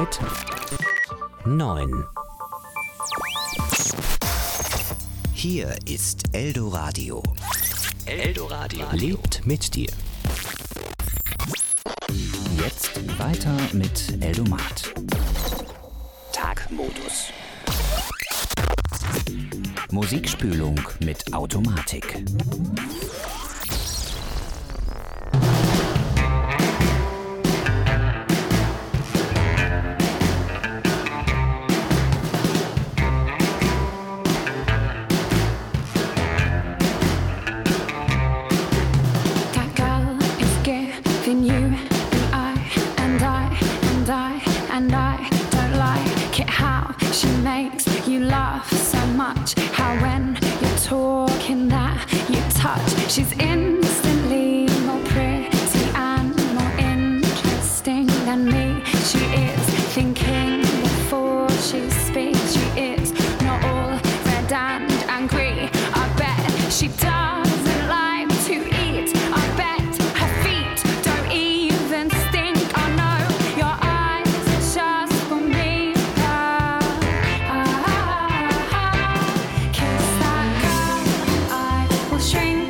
Uhrzeit 9. Hier ist Eldoradio. Eldoradio lebt mit dir. Jetzt weiter mit Eldomat. Tagmodus. Musikspülung mit Automatik. She's instantly more pretty and more interesting than me. She is thinking before she speaks. She is not all red and angry. I bet she doesn't like to eat. I bet her feet don't even stink. I know your eyes are just for me. Kiss that girl and I will shrink.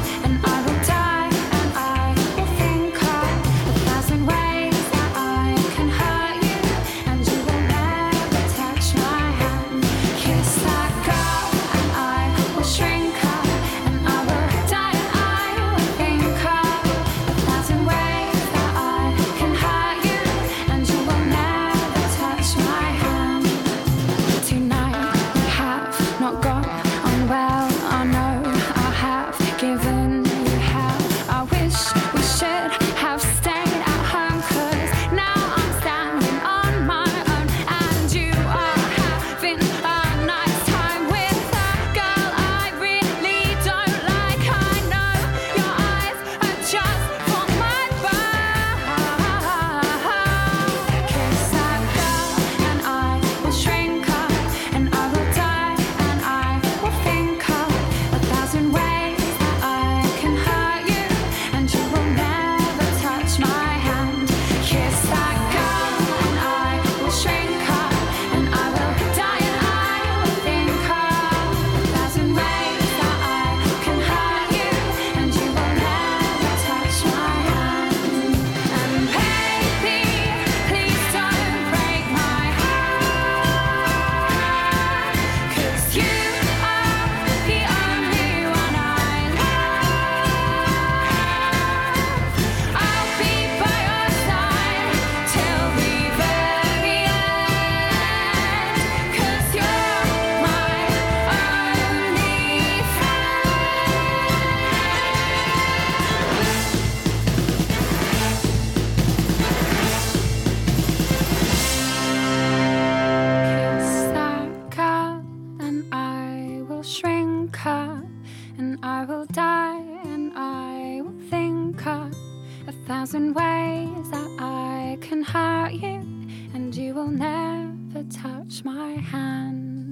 Ways that I can hurt you, and you will never touch my hand.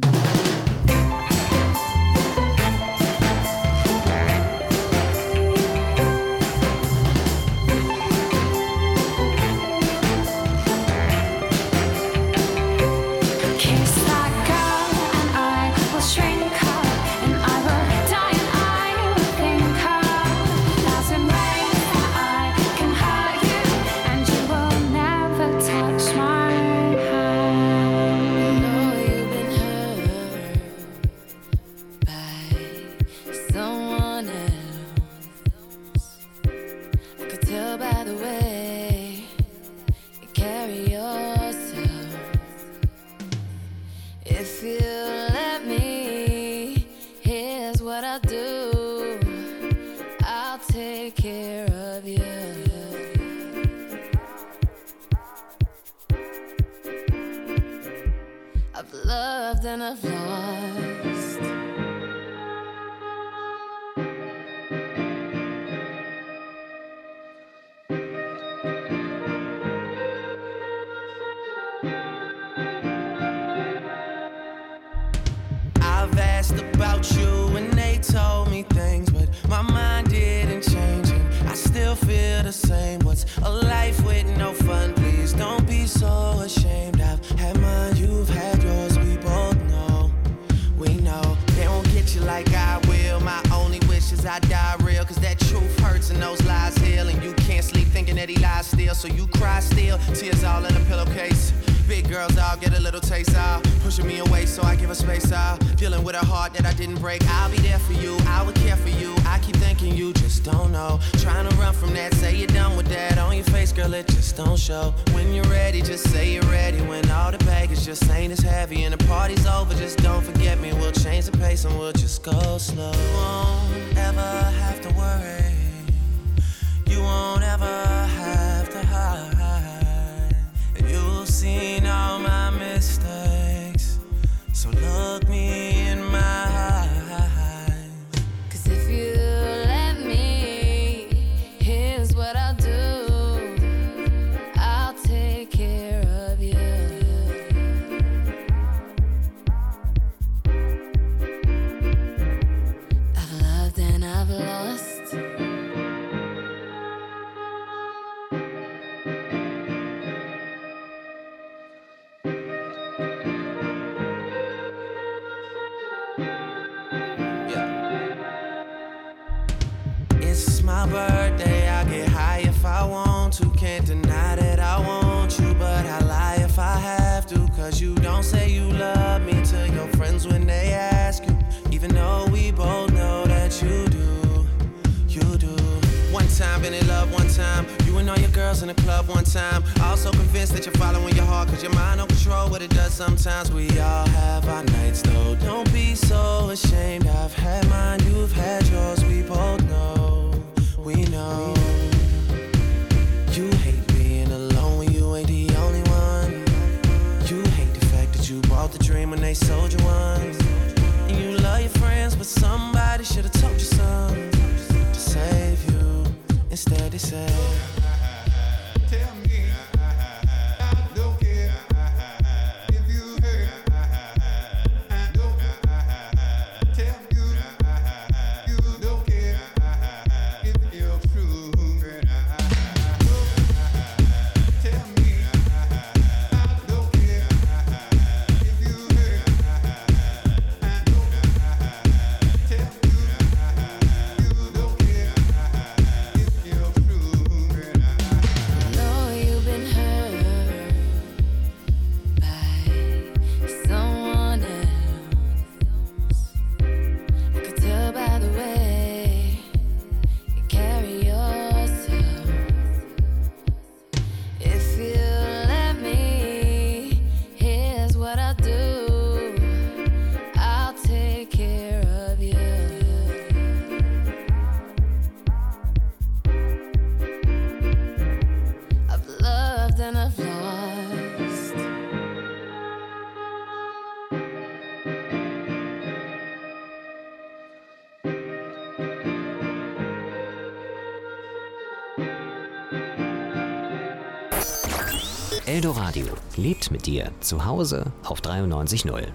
Kiss that girl and I will shrink her, and I will die and I will think her. 1,000 ways that I can hurt you, and you will never touch my hand. I know you've been hurt by someone else. I could tell by the way you carry yourself. If you let me, here's what I'll do. I'll take care of you. I've loved and I've lost. I've asked about you and they told me things, but my mind didn't change and I still feel the same. What's a life with no fun? Please don't be so ashamed. those lies heal. And you can't sleep thinking that he lies still, so you cry still. Tears all in a pillowcase. Big girls, I'll get a little taste out. Pushing me away so I give her space out. Dealing with a heart that I didn't break. I'll be there for you, I would care for you. I keep thinking you just don't know. Trying to run from that, say you're done with that. On your face, girl, it just don't show. When you're ready, just say you're ready. When all the baggage just ain't as heavy and the party's over, just don't forget me. We'll change the pace and we'll just go slow. You won't ever have to worry. You won't ever have to hide. And you've seen all my mistakes, so look me in my eyes. 'Cause if you let me, here's what I'll do. I'll take care of you. I've loved and I've lost. It's my birthday, I get high if I want to. Can't deny that I want you, but I lie if I have to. 'Cause you don't say you love me to your friends when they ask you, even though we both know that you do, you do. One time, been in love one time. You and all your girls in the club one time. Also convinced that you're following your heart, 'cause your mind don't control what it does sometimes. We all have our nights though, don't be so ashamed. I've had mine, you've had yours, we both know, we know. You hate being alone when you ain't the only one. You hate the fact that you bought the dream when they sold you one. And you love your friends, but somebody should've told you something to save you. Instead they say, tell me, I don't care if you hurt. I don't tell you, you don't care if you're true. Tell me, I don't care if you hurt. I don't tell you, you don't care if you're true. I know you've been hurt by someone else. I could tell by the way you carry yourself. If you let me, here's what I'll do. I'll take care of you. I've loved and I've lost. Eldoradio lebt mit dir zu Hause auf 93.0.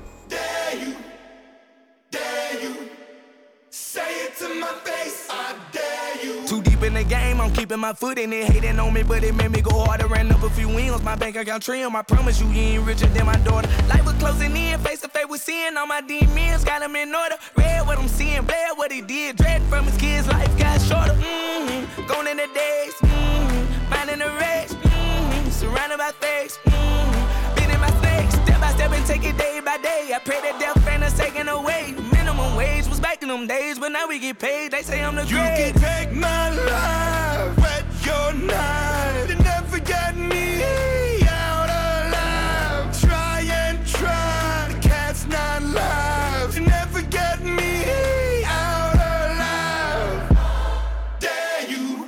Too deep in the game, I'm keeping my foot in it. Hating on me, but it made me go harder. Ran up a few wins, my bank account trim. I promise you, you ain't richer than my daughter. Life was closing in, face to face with sin. All my demons got them in order. Read what I'm seeing, bled what he did. Dread from his kids, life got shorter. Gone in the days, minding the race. Surrounded by fakes, been in my snakes. Step by step and take it day by day. I pray that death ain't us taken away. Minimum wage was back in them days, but now we get paid. They say I'm the great. You can take my life, wet your knife. You never get me out alive. Try and try, the cat's not live. You never get me out alive. Dare you,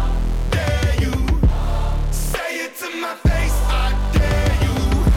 say it to my face. I dare you,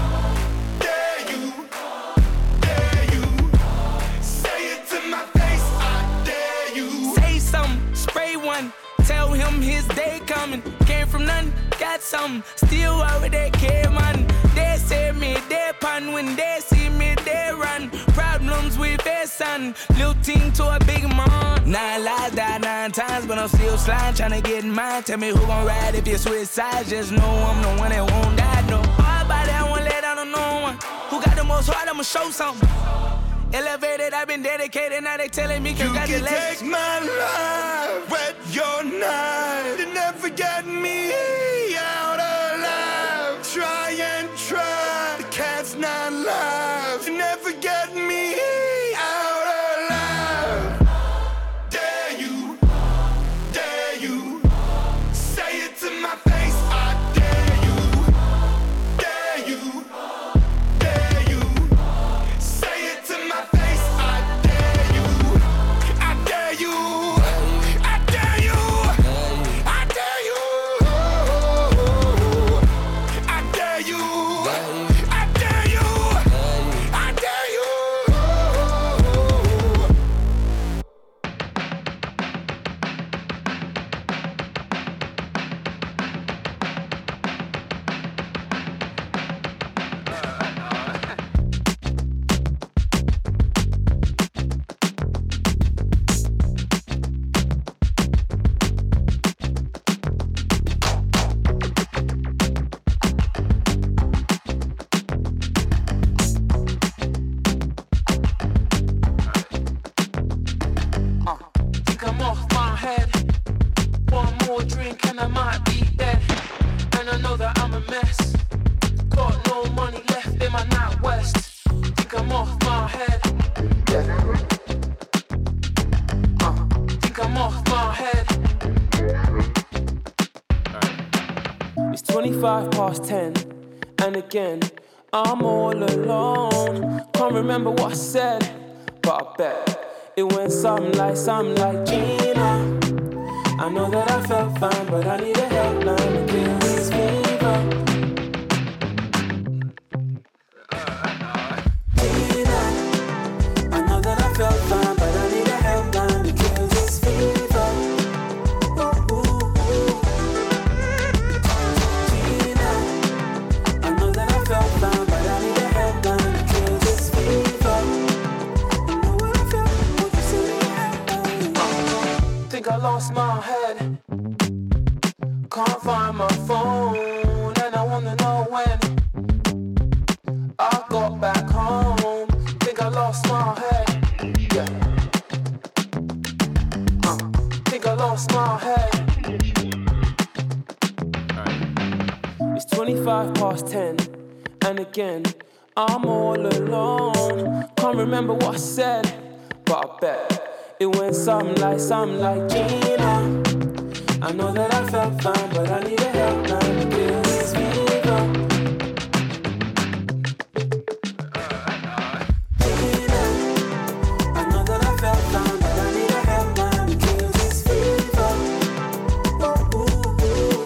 say it to my face. I dare you. Say something, spray one. Tell him his day coming. Came from nothing, got something. Still over that care, man. They say me, they pun. When they see me, they run. Problems with their son. Little team to a big man. 9 lives, died 9 times, but I'm still sliding, trying to get in mine. Tell me who gon' ride if you switch sides. Just know I'm the one that won't die, no. Hard body, I won't let out on no one. Who got the most heart, I'ma show something. Elevated, I've been dedicated, now they telling me congratulations. You can take my life, wet your knife. You never get me out alive. Try and try, the cat's not live. You never get me out alive. Dare you, say it to my face. I dare you, say it to my face. I dare you, I dare you, I dare you, I dare you, I dare you, I dare you, I dare you. Think I'm off my head. One more drink and I might be dead. And I know that I'm a mess. Got no money left in my NatWest. Think I'm off my head. Think I'm off my head. It's 25:10, and again I'm all alone. Can't remember what I said, but I bet it went something like Gina. I know that I felt fine, but I need a helpline to kill this fever. Gina, I know that I felt fine, but I need a helpline to kill this fever. Ooh, ooh, ooh. Gina, I know that I felt fine, but I need a helpline to kill this fever. You know what I felt? Won't you send me a helpline? Think I lost my head. Can't find my phone, and I wanna know when I got back home. Think I lost my head. Yeah. Think I lost my head. It's 25:10, and again I'm all alone. Can't remember what I said, but I bet it went something like Gina. I know that I felt fine, but I need a helpline to kill this fever. Gina, I know that I felt fine, but I need a helpline to kill this fever. Ooh, ooh, ooh.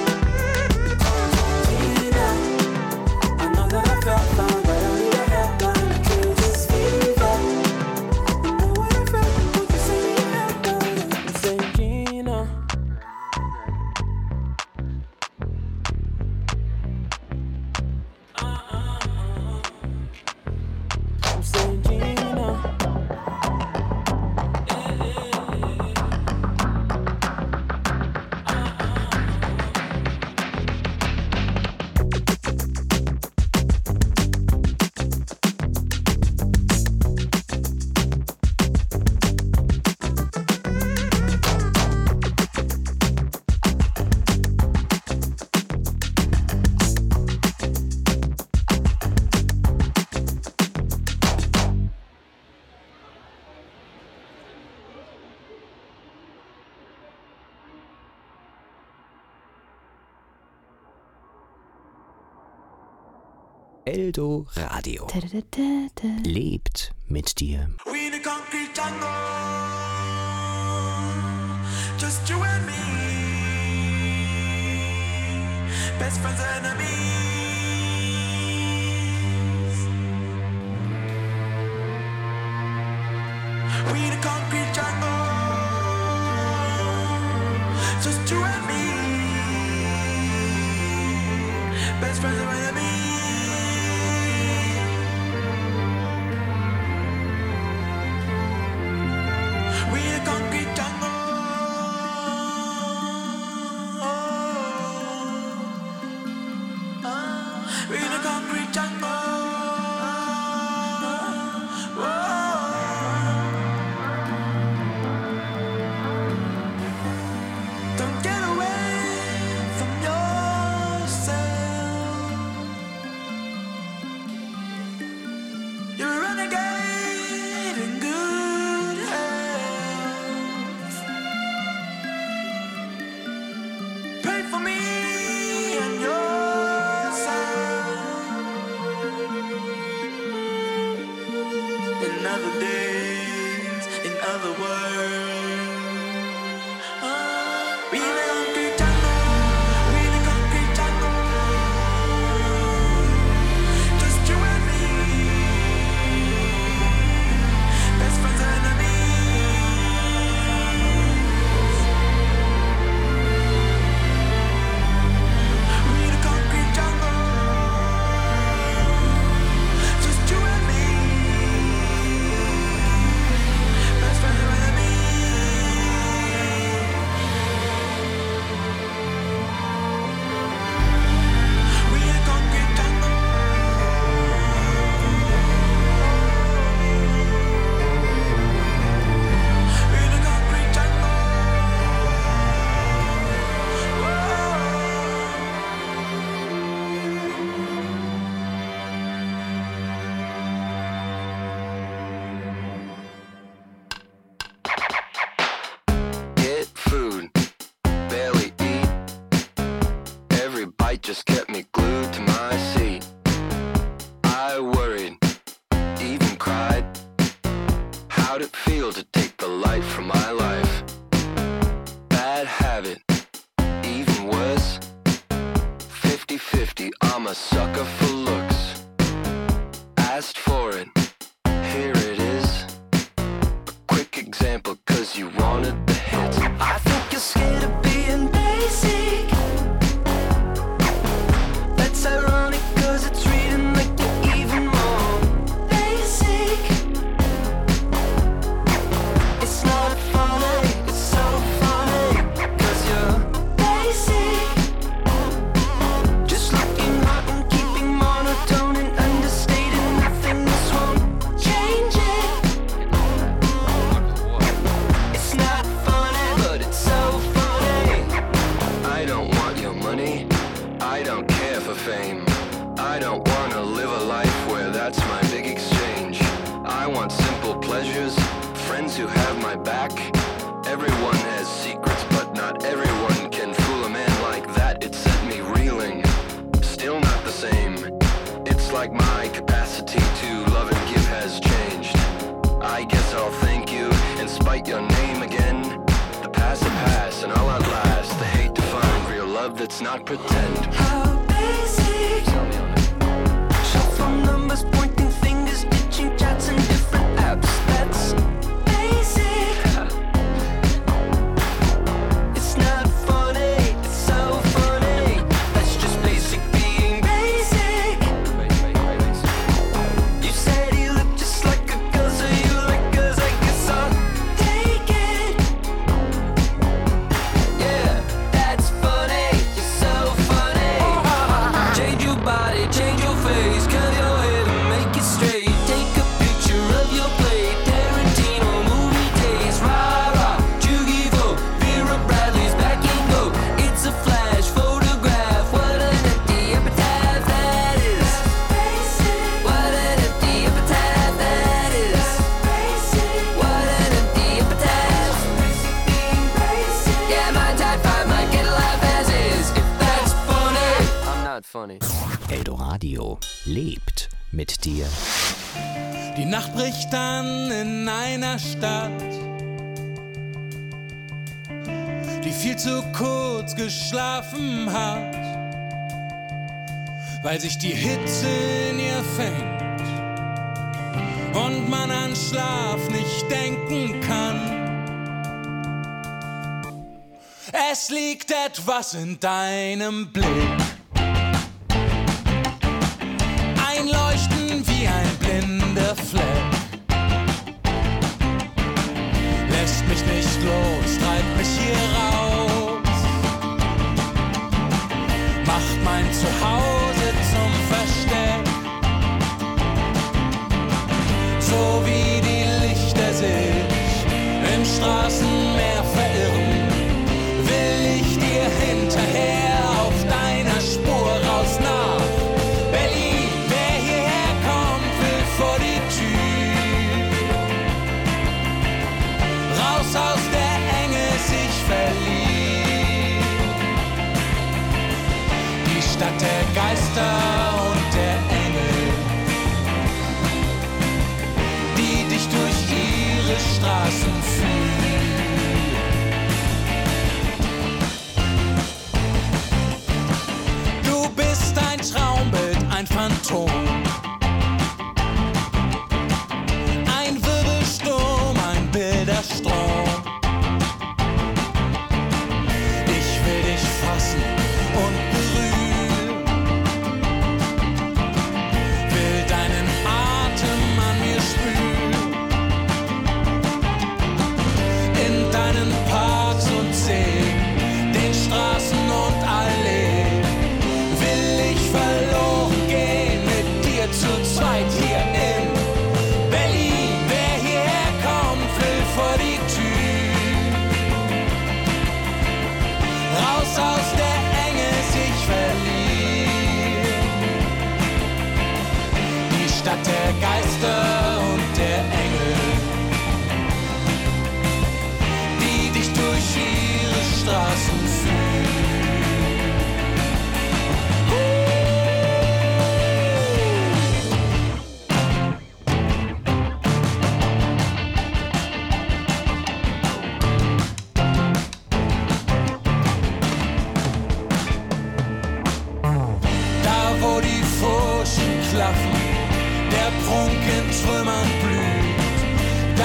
Gina, I know that I felt fine, but I need a helpline to kill this fever. You know what I felt? Won't you send me a helpline? I'm saying Gina. I'm saying Gina. Eldo Radio. Lebt mit dir. We the concrete jungle, just you and me, best friends and enemies. We the concrete jungle, just you and me, best friends and enemies. We the concrete jungle. We the concrete jungle. just kept me glued to my seat. I worried, even cried. How'd it feel to take the light from my life? Bad habit, even worse. 50-50, I'm a sucker for looks. Asked for it, here it is. A quick example, cause you wanted the hits. I think you're scared of being basic. That's ironic, cause it's reading like you're even more basic. It's not funny, it's so funny, cause you're basic. Just looking hot and keeping monotone and understated. Nothing, this won't change it. It's not funny, but it's so funny. I don't want your money, I don't care for fame. I don't wanna live a life where that's my big exchange. I want simple pleasures, friends who have my back. Everyone has secrets, but not everyone can fool a man like that. It set me reeling, still not the same. It's like my capacity to love and give has changed. I guess I'll thank you and spite your name again. The past will pass and I'll outlast the hate to find real love that's not pretend. How basic? Tell me on it. Shuffle numbers, pointing fingers, ditching chats and different apps. That's basic. It's not funny, it's so funny. That's just basic being basic. You said he looked just like a girl, so you like girls, I guess I'll take it. Yeah, that's funny, you're so funny. Change your body, change your face, curl your head and make it straight. Take a picture of your plate, Tarantino movie days. Rah rah, Jugi-Vo, Vera Bradley's back in vogue. It's a flash photograph, what an empty epitaph that is. What an empty epitaph that is. What an empty epitaph. Yeah, my type 5 might get a laugh as is. If that's funny, I'm not funny. Eldoradio lebt mit dir. Die Nacht bricht an in einer Stadt, die viel zu kurz geschlafen hat, weil sich die Hitze in ihr fängt und man an Schlaf nicht denken kann. Es liegt etwas in deinem Blick, ein Leuchten wie ein blinder Fleck, lässt mich nicht los, treibt mich hier raus, macht mein Zuhause zum Versteck, so wie die Lichter sich im Straßenmeer verirren, will ich dir hinterher auf deiner Spur raus nach Berlin. Wer hierher kommt, will vor die Tür, raus aus der Enge sich verlieren. Die Stadt der Geister und der Engel, die dich durch ihre Straßen führen. Du bist ein Traumbild, ein Phantom, ein Wirbelsturm, ein Bilderstrom. Ich will dich fassen und berühren, will deinen Atem an mir spüren, in deinen Parks und Seen, den Straßen und Alleen, will ich verloren gehen mit dir zu zweit hier in Berlin. Wer hierher kommt, will vor die Tür, raus aus der Enge sich verlieren. Die Stadt der Geister und der Engel, die dich durch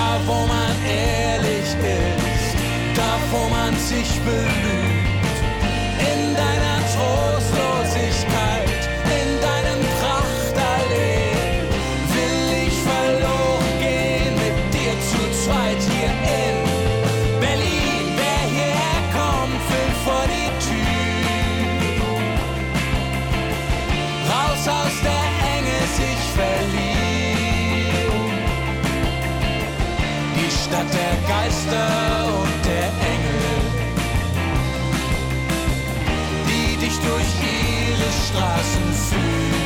da wo man ehrlich ist, da wo man sich belügt, in deiner Trostlosigkeit, in deinem Prachtallee, will ich verloren gehen mit dir zu zweit hier in Berlin. Wer hierher kommt, will vor die Tür, raus aus der Enge sich verlieren. Die Stadt der Geister und der Engel, die dich durch ihre Straßen führen.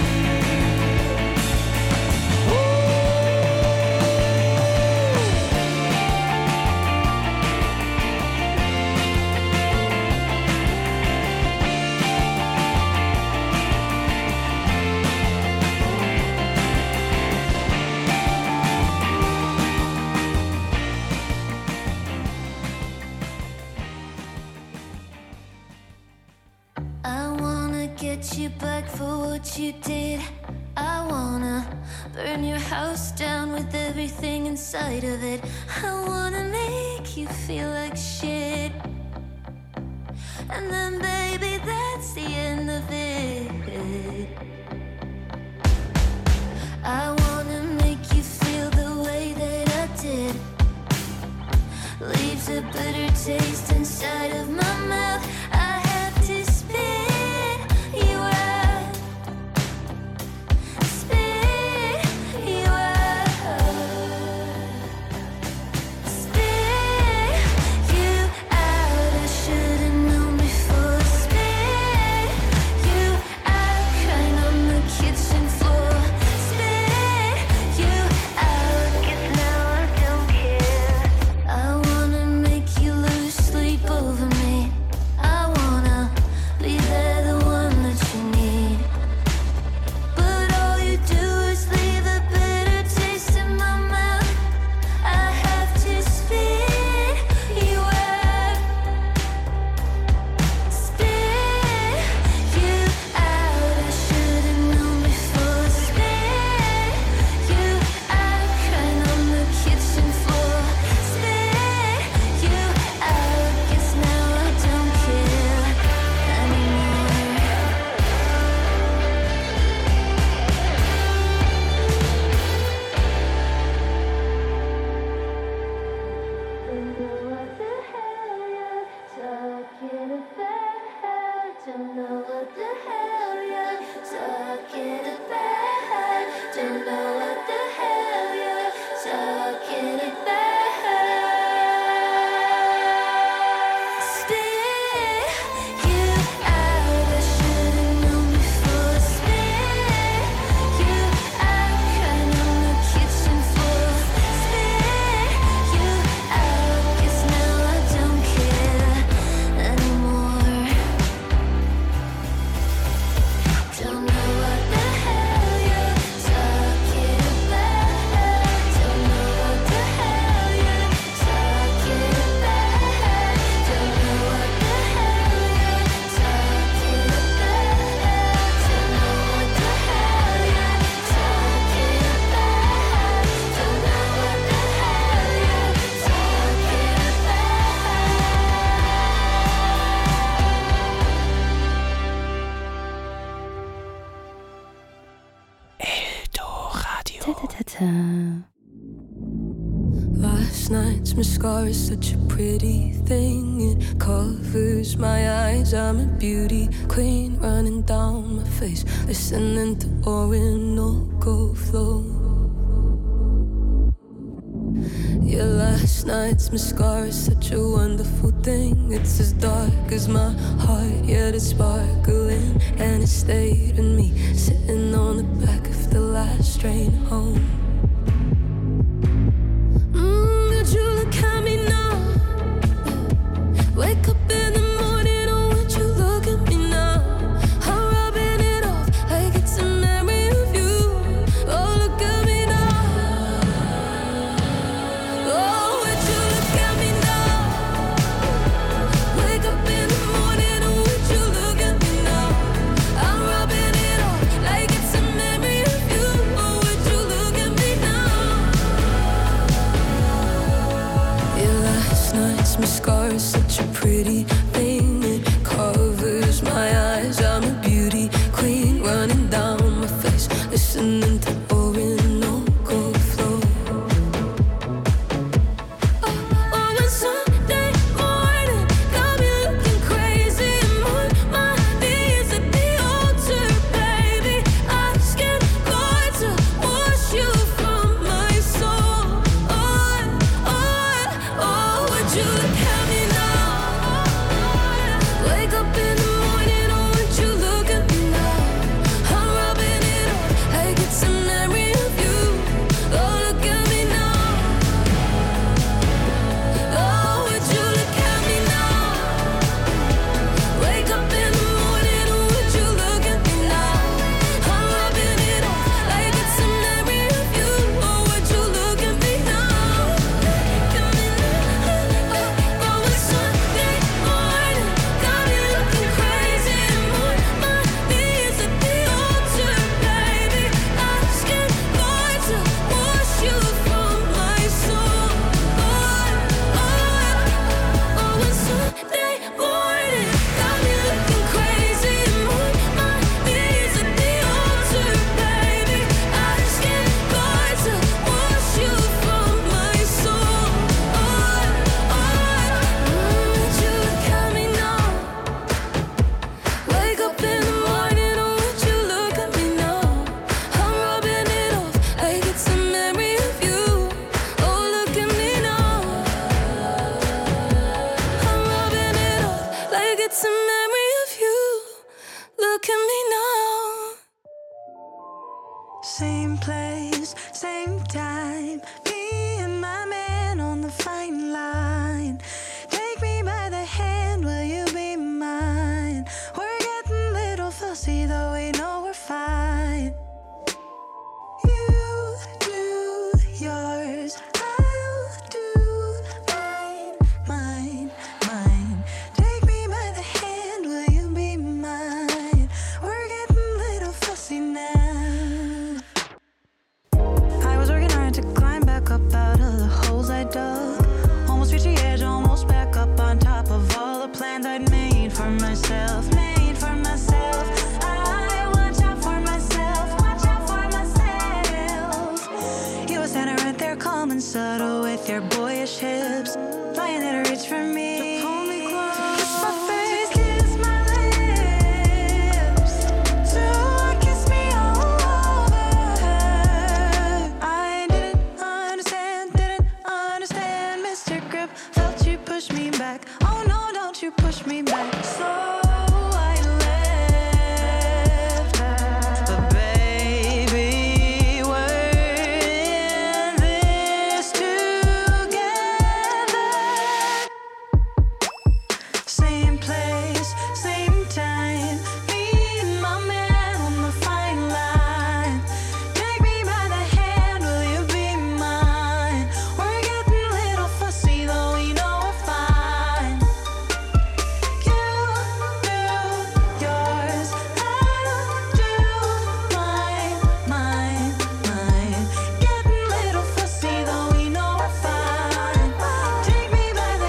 You back for what you did. I wanna burn your house down with everything inside of it. I wanna make you feel like shit, and then baby that's the end of it. I wanna make you feel the way that I did. Leaves a bitter taste inside of my mouth. I have to spit you out, spit you out, spit you out. I should've known before. Spit you out, crying on the kitchen floor. Spit you out, 'cause now I don't care. I wanna make you lose sleep over me. I wanna be there, the one that you need. But all you do is leave a bitter taste in my mouth. I have to spit you out, spit you out. I should've known before. Spit you out, crying on the kitchen floor. Spit you out, 'cause now I don't care anymore. Don't know what the hell you're talking about. Don't know what the hell you're talking about. Don't know what the hell you're talking about. Spit you out. I should've known before. Spit you out, crying on the kitchen floor. Spit you out, 'cause now I don't care anymore. Don't know what the hell you're talking about. Don't know what the hell you're talking about. Don't know what the hell you're talking about. Don't know what the hell you're talking about. Don't know what the hell you're talking Last night's mascara is such a pretty thing. It covers my eyes. I'm a beauty queen running down my face, listening to Orinoco flow. Yeah, last night's mascara is such a wonderful thing. It's as dark as my heart, yet it's sparkling, and it stayed with me, sitting on the back of the last train home. Would you look at me now? Wake up in the morning, oh, would you look at me now? I'm rubbing it off like it's a memory of you. Oh, look at me now. Oh, would you look at me now? Wake up in the morning, oh, would you look at me now? I'm rubbing it off like it's a memory of you. Oh, would you look at me nights, mascara, such a pretty thing. It covers my eyes. I'm a beauty queen, running down my face, listening to Orinoco flow. Oh, it's Sunday morning, got me looking crazy. My knees at the altar, baby, asking God to wash you from my soul. Would you look at me now? Wake up in the morning, oh, would you look at me now? I'm rubbing it off like it's a memory of you. Oh, look at me now. Oh, would you look at me now? Wake up in the morning, oh, would you look at me now? I'm rubbing it off like it's a memory of you. Oh, would you look at me now? Oh, it's Sunday morning, got me looking crazy. My knees at the altar, baby, asking God to wash you from my soul. Oh, it's Sunday morning, got me looking crazy. My knees at the altar, baby, asking God to wash you from my soul. Would you look at me now? Wake up in the morning, oh, would you look at me now? I'm rubbing it off like it's a memory of you. Oh, look at me now. I'm rubbing it off like it's a memory of you. Look at me now. Same place, same time. Me and my man on the fine line. Take me by the hand, will you be mine? We're getting a little fussy, though we know we're fine. You do yours, I'll do mine, mine. Take me by the hand, will you be mine? We're getting a little fussy now. I was working hard to climb back up out of the holes I dug. Almost reached the edge, almost back up on top of all the plans I'd made for myself. Made for myself. I watch out for myself. Watch out for myself. You were standing right there, calm and subtle, with your boyish hips, lying there to reach for me. So pull me close. Kiss my face, kiss my lips. So kiss me all over. I didn't understand, Mr. Grip. Felt you push me back. Oh no, don't you push me back. So I left, but baby, we're in this together. Same place, same time. Me and my man on the fine line. Take me by the hand, will you be mine? We're getting a little fussy, though we know we're fine. You do yours, I'll do mine, mine, mine. Getting a little fussy, though we know we're fine. Take me by the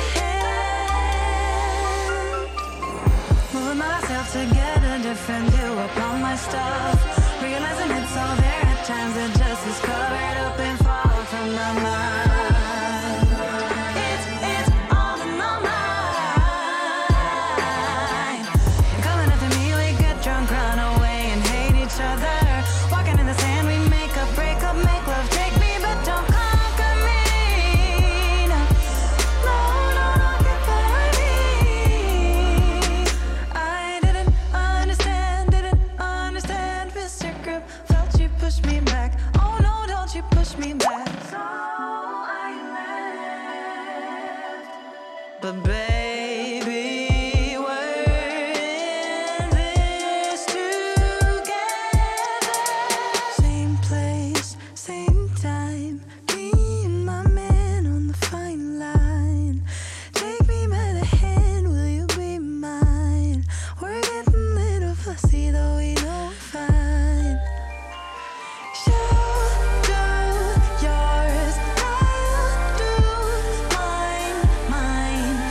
hand. Moving myself to get a different view upon my stuff. Realizing it's all there at times, it just is covered up and far from my mind. It's all in my mind. You're coming after me, we get drunk, run away and hate each other. Walking in the sand, we make up, break up, make love. Take me, but don't conquer me. No, no, no, don't get by me. I didn't understand, Mr. Grip. Felt you push me back. Oh no, don't you push me back. So I left, but baby, we're in this together. Same place, same time. Me and my man on the fine line. Take me by the hand, will you be mine? We're getting a little fussy, though we know we're fine. You do yours, I'll do mine, mine,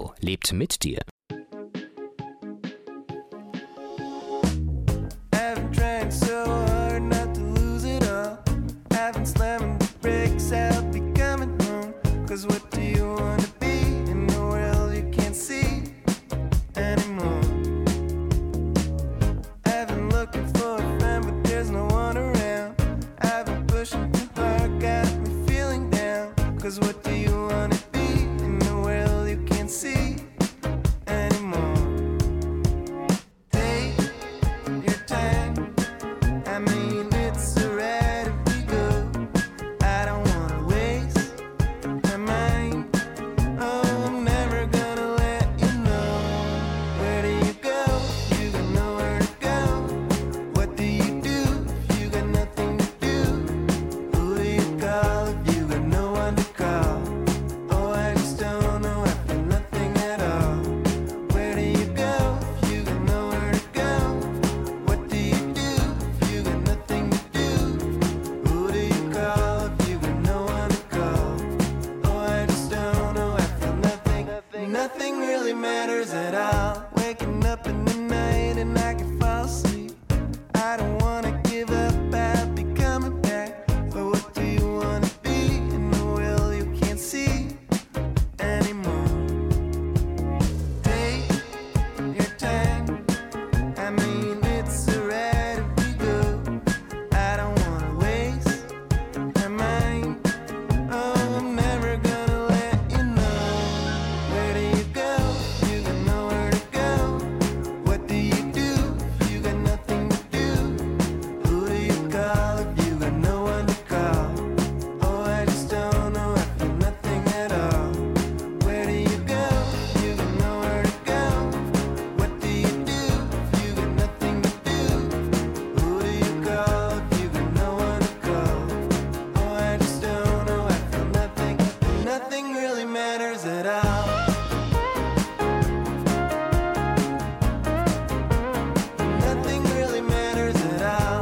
Radio lebt mit dir. I've been trying so hard not to lose it all. I've been slamming the brakes, I'll be coming home. Cause what do you want to be in the world you can't see anymore? I've been looking for a friend, but there's no one around. I've been pushing too hard, got me feeling down. Cause what do you want to be in the world you can't see anymore? Take your time, I mean it's alright if we go. I don't wanna waste my mind. Oh, I'm never gonna let you know. Where do you go? You got nowhere to go. What do you do if you got nothing to do? Who do you call if you got no one to call? Oh, I just don't know, I feel nothing at all. Where do you go if you got nowhere to go? What do you do if you got nothing to do? Who do you call if you got no one to call? Oh, I just don't know, I feel nothing. Nothing really matters at all. Waking up in the night and I can fall asleep. I don't wanna give up, I'll be coming back. But what do you wanna be in the world you can't see anymore? Take your time, I mean it's alright if we go. I don't wanna waste my mind. Oh, I'm never gonna let you know. Where do you go? You got nowhere to go. What do you do if you got nothing to do? Who do you call if you got no one to call? Oh, I just don't know, I feel nothing at all. Where do you go? You got nowhere to go. What do you do if you got nothing to do? Who do you call if you got no one to call? Oh, I just don't know, I feel nothing. Nothing really matters at all. Nothing really matters at all.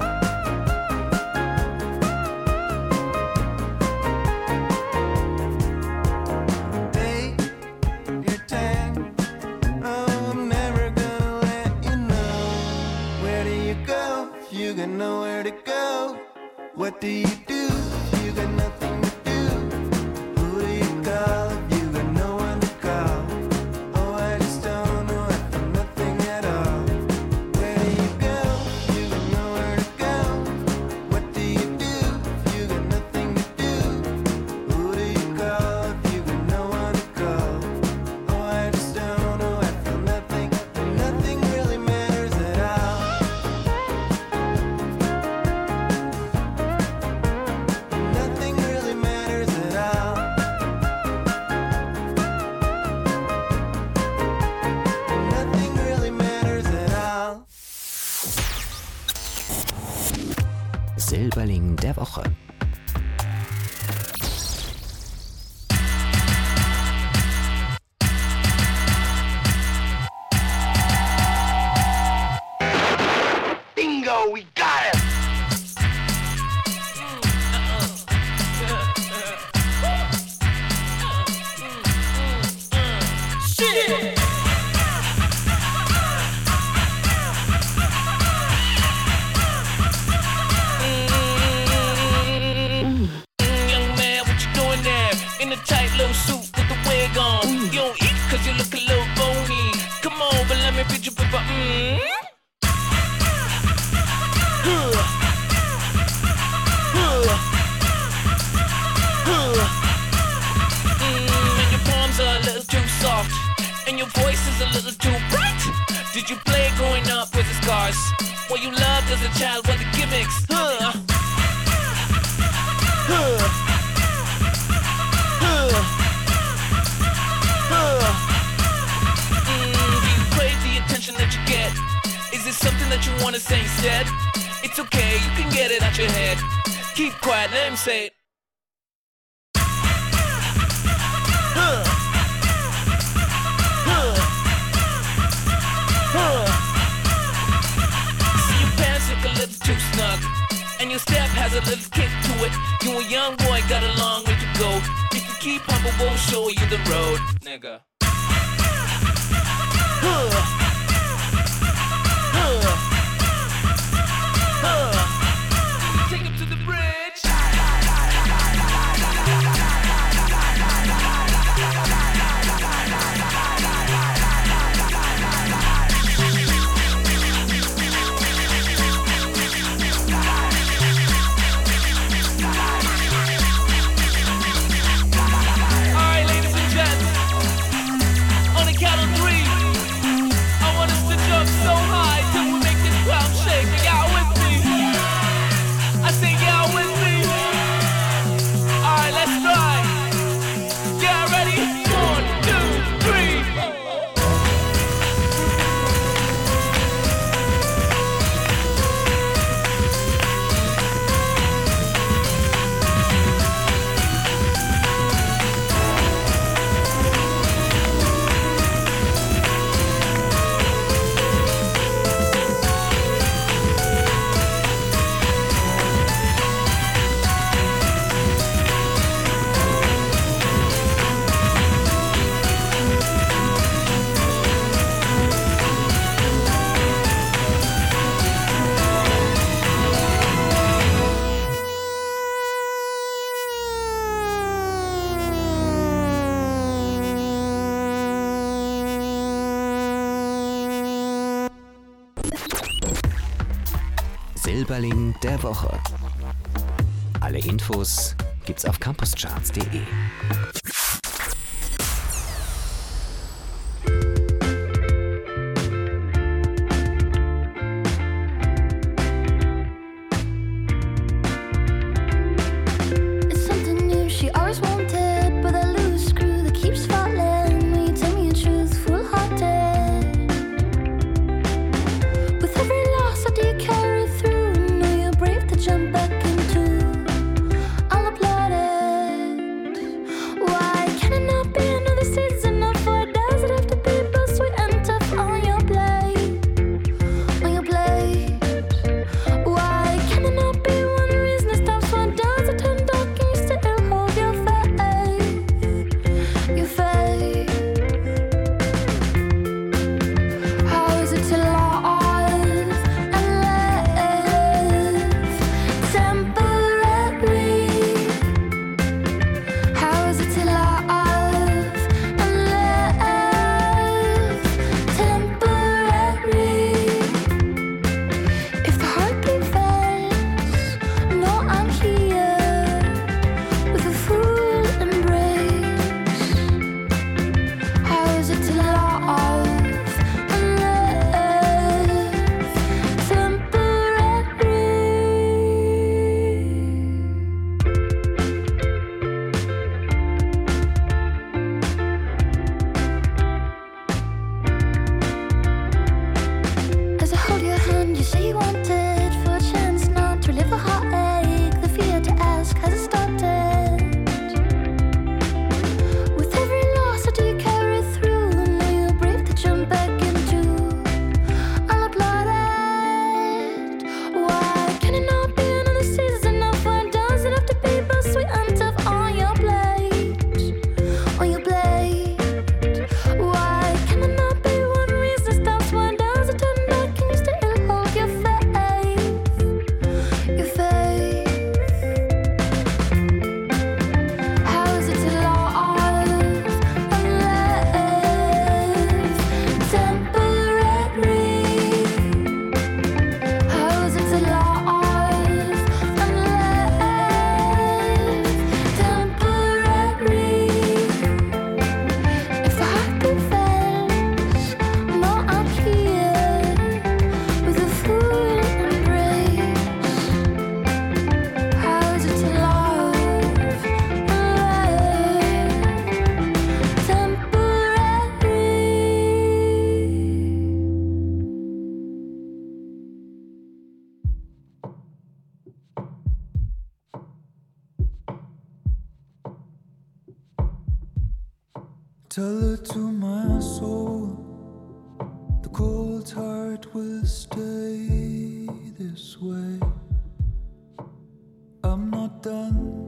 Take your time. Oh, I'm never gonna let you know. Where do you go if you got nowhere to go? What do you do if you got nothing to do? Who do you call if you got no one to call? Oh, I just don't know, I feel nothing at all. Where do you go if you got nowhere to go? What do you do if you got nothing to do? Who do you call if you got no one to call? Oh, I just don't know, I feel nothing. Nothing really matters at all. Nothing really matters at all. Nothing really matters at all. Silberling der Woche. Bingo, we got it! Young man, what you doing there? In a tight little suit with the wig on. You don't eat cause you look a little bony. Come on, but let me feed you pepper. And your palms are a little too soft, and your voice is a little too bright. Did you play growing up with the scars? What you loved as a child were the gimmicks. Do you crave the attention that you get? Is it something that you wanna say instead? It's okay, you can get it out your head. Keep quiet, let him say it. See your pants look a little too snug, and your step has a little kick to it. You a young boy, got a long way to go. If you keep humble, we'll show you the road, nigga. Take him to the bridge. Alright, ladies and gents, on the count of 3, I want us to jump so high till we make this crowd shake. You got with me? I say y'all with me. Alright, let's try. Get ready? 1, 2, 3. Silberling der Woche. Alle Infos gibt's auf campuscharts.de. It's something new she always wanted, but a loose screw that keeps falling. Will you tell me the truth, full-hearted? With every loss, how do you carry through? Know you're brave to jump back into. I'll applaud it. Why can it not be another season of four? Does it have to be both sweet and tough on your plate? On your plate. Why can it not be one reason it stops? Why does it turn dark and you still hold your faith? Your faith. How is it to live and live temporary? How is it to live and live temporary? If the heartbeat fails, no, I'm here with a full embrace. How is it to live and live temporary? As I hold your hand, you say you wanted for a chance not to relive a heartache. The fear to ask, has it started? With every loss, how do you carry through? Know you're brave to jump back into. I'll applaud it. Why can it not be another season of fun? Does it have to be both sweet and tough on your plate? On your plate. Why can it not be one reason it stops? Why does it turn dark and you still hold your faith? Your faith. How is it to live and live temporary? How is it to live and live temporary? If the heartbeat fails, no, I'm here with a full embrace. How is it to live and live temporary? Tell it to my soul, the cold heart will stay this way. I'm not done,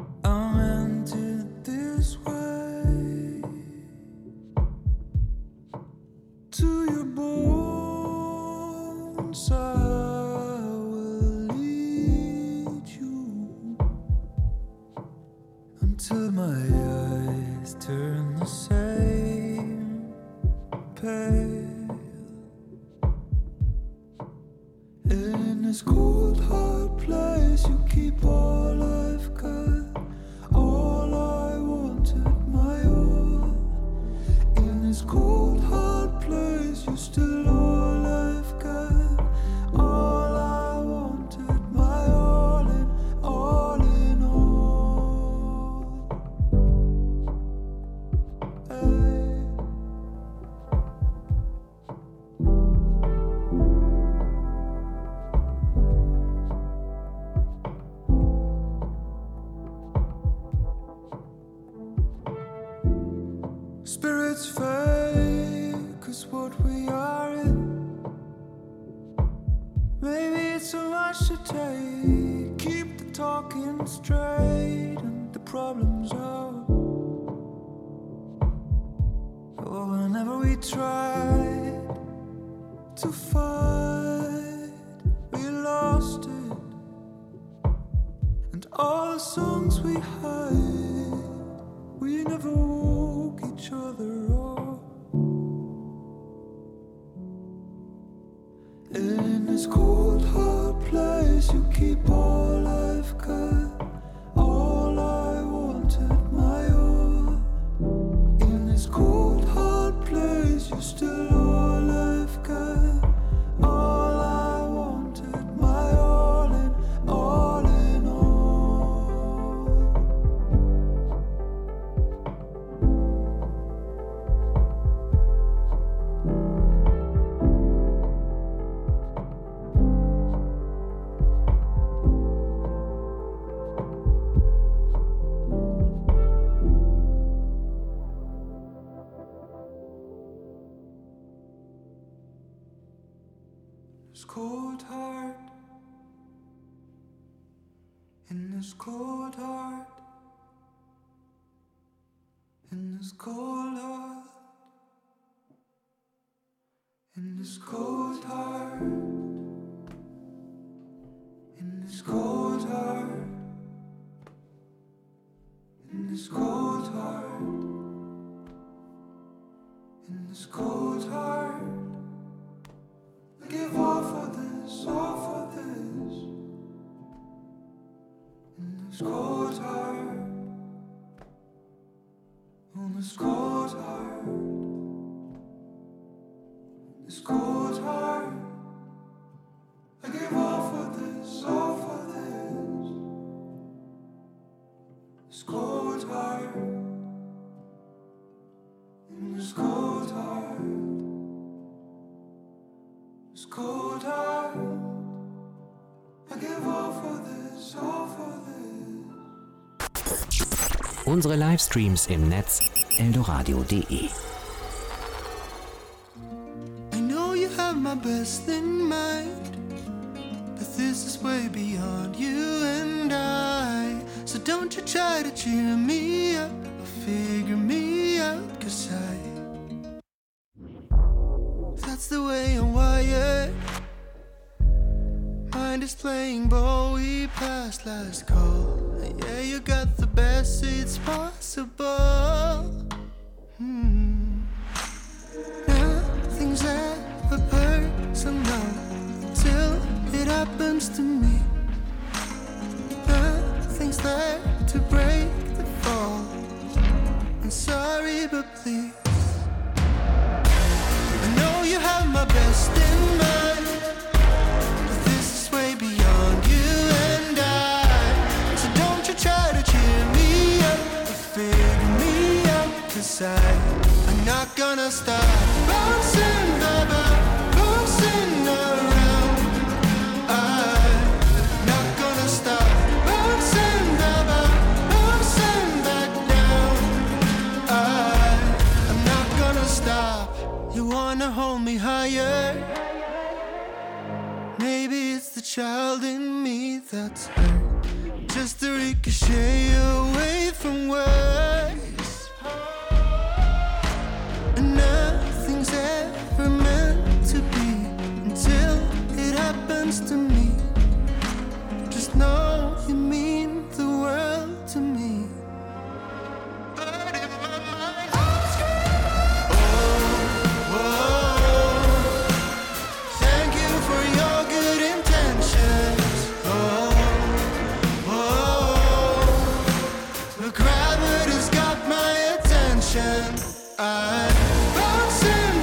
I'm ended this way. until my eyes turn the same pale. In this cold hard place you keep all I've got, all I wanted, my all. In this cold hard place you still all I've got, all I wanted, my all in all in all. Spirits fake, 'cause what we are in, maybe it's so much to take. Keep the talking straight and the problems out. Oh, whenever we tried to fight, we lost it. And all the songs we hide, we never woke each other up. In this cold hard place you keep all I've got, all I wanted, my all. In this cold hard place you still all I've got, all I wanted, my all in all in all. This cold heart, in this cold heart, in this cold heart, in this cold heart, in this cold heart, in this cold heart, in this cold heart. I give all for this, all for this. In this cold heart, on this cold heart, this cold heart. I give all for this, all for this. This cold heart, in this cold heart. This cold heart, I give all for this, all for this. Unsere Livestreams im Netz eldoradio.de. I know you have my best in mind, but this is way beyond you and I. So don't you try to cheer me up or figure me out, 'cause that's the way I'm wired. Mind is playing ball, we passed last call. Yeah, you got the best seats possible. Nothing's ever personal till it happens to me. Nothing's there to break the fall. I'm sorry, but please, you have my best in mind, but this is way beyond you and I. So don't you try to cheer me up or figure me out, 'cause I'm not gonna stop bouncing, bouncing around. I'm not gonna stop bouncing, bouncing back down. I'm not gonna stop. You wanna hold me higher? Maybe it's the child in me that's hurt, just to ricochet away from words. And nothing's ever meant to be until it happens to me. Just know you mean the world to me. attention. I'm bouncing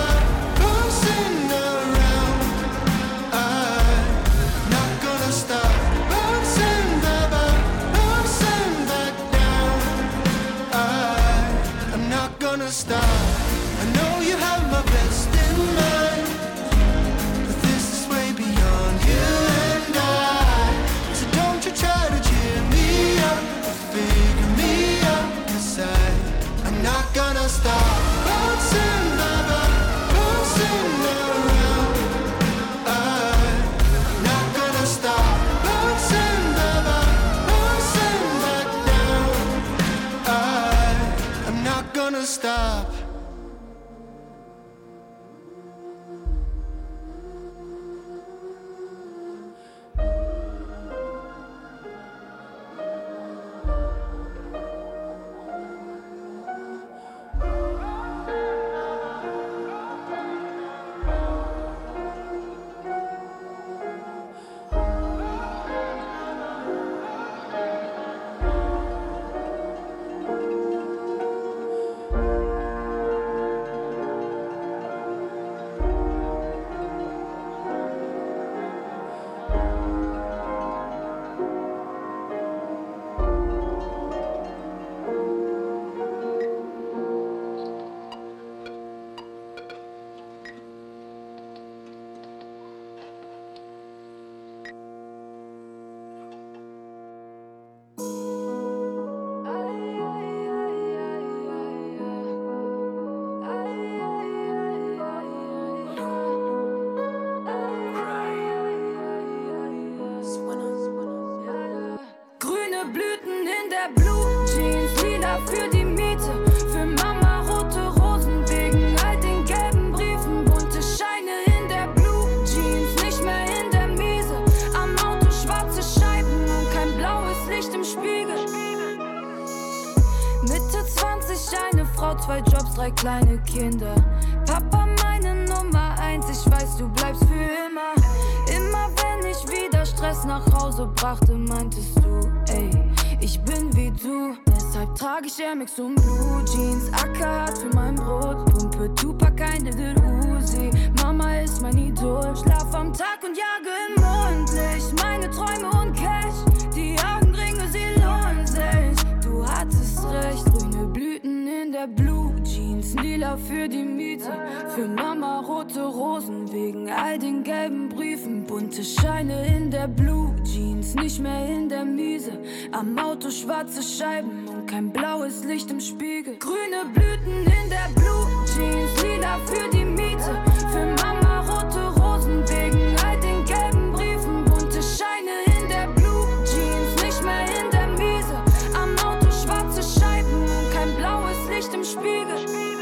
around. I'm not gonna stop. Bouncing back down. I'm not gonna stop. I know you have my best in mind, but this is way beyond you and I. So don't you try to cheer me up or figure me out, 'cause I'm not gonna stop. Bouncing around. I'm not gonna stop. Bouncing back down. I'm not gonna stop. Grüne Blüten in der Blue Jeans, lila für die Miete. Für Mama rote Rosen wegen all den gelben Briefen. Bunte Scheine in der Blue Jeans, nicht mehr in der Miese. Am Auto schwarze Scheiben und kein blaues Licht im Spiegel. Mitte 20, eine Frau, 2 Jobs, 3 kleine Kinder. Papa, meine Nummer 1, ich weiß, du bleibst für immer. Immer wenn ich wieder Stress nach Hause brachte, meintest du, ey, ich bin wie du. Deshalb trage ich Air Max und Blue Jeans. AK für mein Brot, pumpe Tupac, ein Little Uzi. Mama ist mein Idol, schlaf am Tag und jage im Mondlicht. Meine Träume und Cash, die Augenringe, sie lohnen sich. Du hattest recht, grüne Blüten in der Blue Jeans, lila für die Miete. Für Mama rote Rosen wegen all den gelben Briefen. Bunte Scheine in der Blue Jeans, nicht mehr in der Miese. Am Auto schwarze Scheiben und kein blaues Licht im Spiegel. Grüne Blüten in der Blue Jeans, lila für die Miete. Für Mama rote Rosen wegen all den gelben Briefen. Bunte Scheine in der Blue Jeans, nicht mehr in der Miese. Am Auto schwarze Scheiben und kein blaues Licht im Spiegel.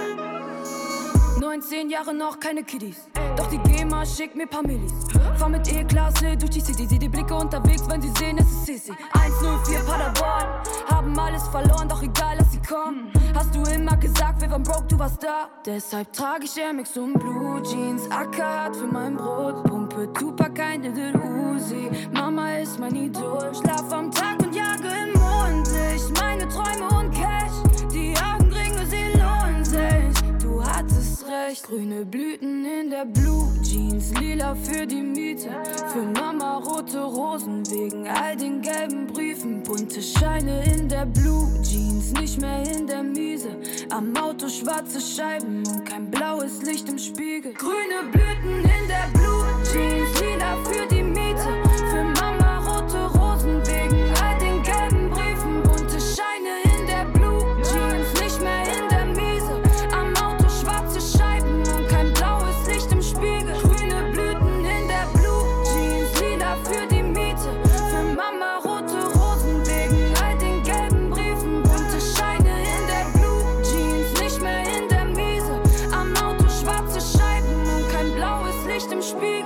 19 Jahre noch keine Kiddies, doch die GEMA schickt mir paar Millis. Fahr mit E-Klasse durch die City, sieh die Blicke unterwegs, wenn sie sehen, es ist Sissi. 104 Paderborn, haben alles verloren, doch egal, lass sie kommen. Hast du immer gesagt, wir waren broke, du warst da. Deshalb trage ich Air Max und Blue Jeans. AK für mein Brot, pumpe Tupac, ein Little Uzi. Mama ist mein Idol, schlaf am Tag und jage im Mondlicht. Meine Träume und Cash, die Augenringe, sie lohnen sich. Du hattest recht, grüne Blüten in der Blue Jeans, lila für die Miete. Für Mama rote Rosen wegen all den gelben Briefen. Bunte Scheine in der Blue Jeans, nicht mehr in der Miese. Am Auto schwarze Scheiben und kein blaues Licht im Spiegel. Grüne Blüten in der Blue Jeans, lila für die Miete. Für Mama rote Rosen wegen all den gelben Briefen. Bunte Scheine in der Blue Jeans, nicht mehr in der Miese. Am Auto schwarze Scheiben und kein blaues Licht im Spiegel. Grüne Blüten in der Blue Jeans, lila für die Miete. Für Mama rote Rosen wegen all den gelben Briefen. Bunte Scheine in der Blue Jeans, nicht mehr in der Miese. Am Auto schwarze Scheiben und kein blaues Licht im Spiegel.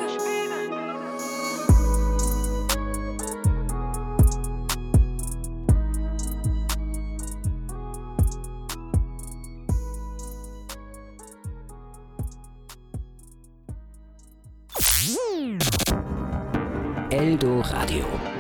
Eldo Radio.